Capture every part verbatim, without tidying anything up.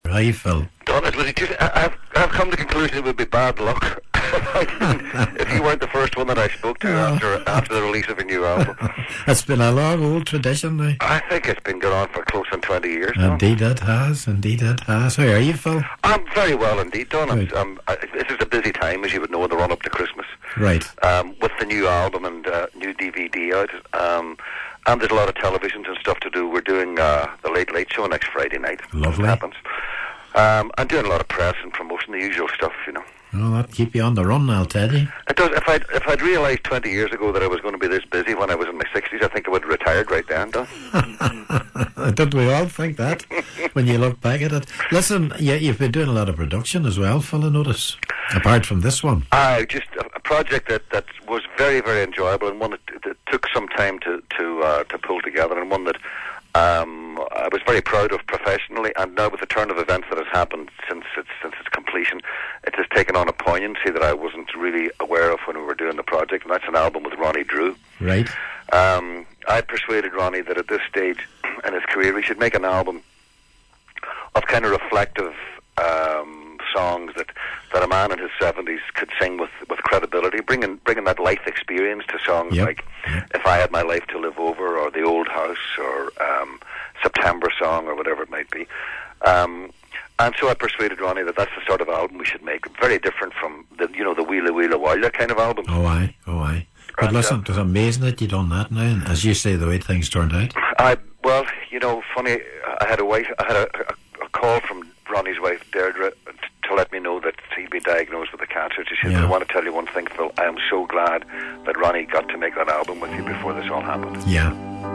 How you feel? Donald, would it just, I, I've, I've come to the conclusion it would be bad luck if you weren't the first one that I spoke to Oh. after after the release of a new album. It's been a long old tradition now. I think it's been going on for close on twenty years now. Indeed it has, indeed it has. How are you, Phil? I'm very well indeed, Don. I'm, Good. I'm, I, this is a busy time, as you would know, in the run-up to Christmas. Right. Um, with the new album and uh, new D V D out. Um, and there's a lot of televisions and stuff to do. We're doing uh, the Late Late Show next Friday night. Lovely. It happens. Um, I'm doing a lot of press and promotion, the usual stuff, you know. Well, that'll keep you on the run, I'll tell you. It does. If I'd, if I'd realised twenty years ago that I was going to be this busy when I was in my sixties, I think I would have retired right then, Don. Don't we all think that when you look back at it? Listen, yeah, you've been doing a lot of production as well, Phil, I notice, apart from this one. Uh, just a, a project that, that was very, very enjoyable, and one that, that took some time to to, uh, to pull together, and one that um, I was very proud of professionally. And now with the turn of events that has happened since its since its completion, it has taken on a poignancy that I wasn't really aware of when we were doing the project. And that's an album with Ronnie Drew. Right. Um, I persuaded Ronnie that at this stage in his career he should make an album of kind of reflective um, songs that, that a man in his seventies could sing with, with credibility, bringing bringing that life experience to songs Yep. like If I Had My Life to Live Over, or The Old House, or um, September Song, or whatever it might be. Um, and so I persuaded Ronnie that that's the sort of album we should make, very different from the, you know, the Wheela Wheela Walla kind of album. Oh, aye, oh, aye. But And, listen, uh, it's amazing that you done that now, and as you say, the way things turned out. I well, you know, funny. I had a wife. I had a, a, a call from Ronnie's wife, Deirdre, to let me know that he'd been diagnosed with a cancer. She said, Yeah. "I want to tell you one thing, Phil. I am so glad that Ronnie got to make that album with you before this all happened." Yeah.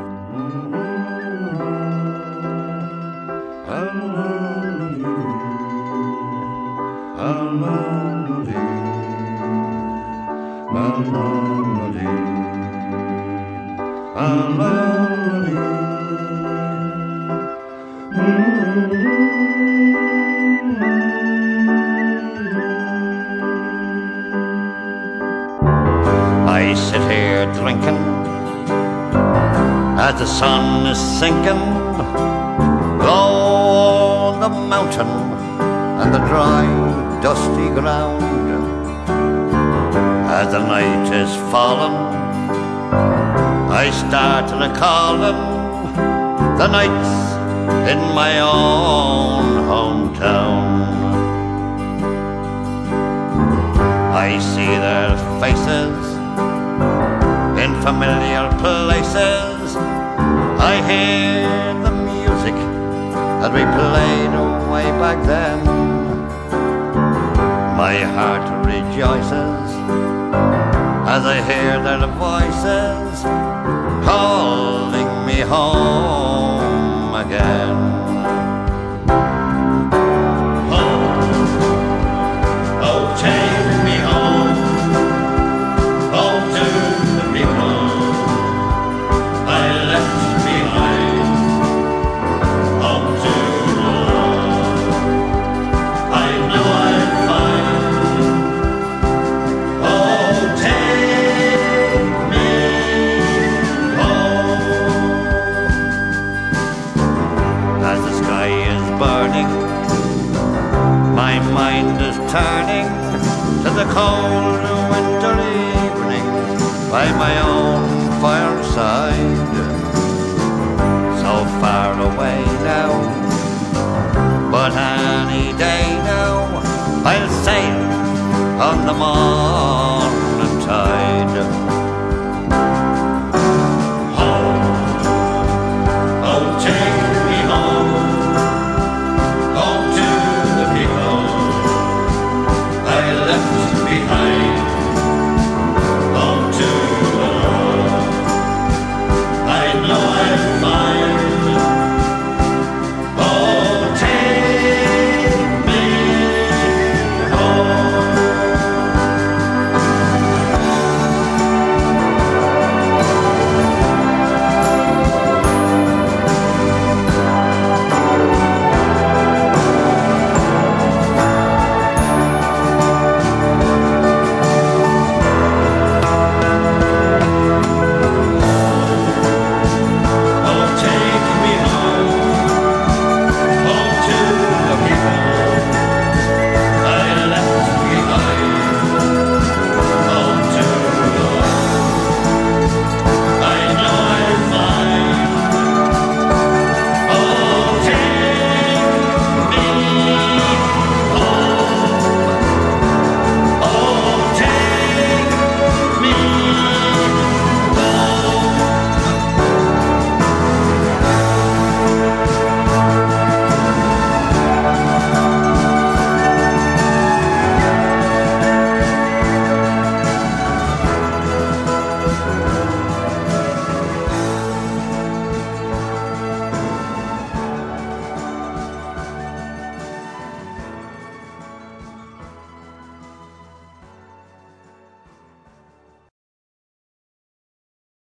I sit here drinking as the sun is sinking low on the mountain and the dry, dusty ground. As the night is falling, I start recalling the nights in my own hometown. I see their faces in familiar places. I hear the music that we played way back then. My heart rejoices as I hear their voices calling me home again. Oh, take me home, home to the people I left behind, home to the Lord I know I'd find. Oh, take me home. As the sky is burning, my mind is turning to the cold winter evening by my own fireside. So far away now, but any day now I'll sail on the morning tide.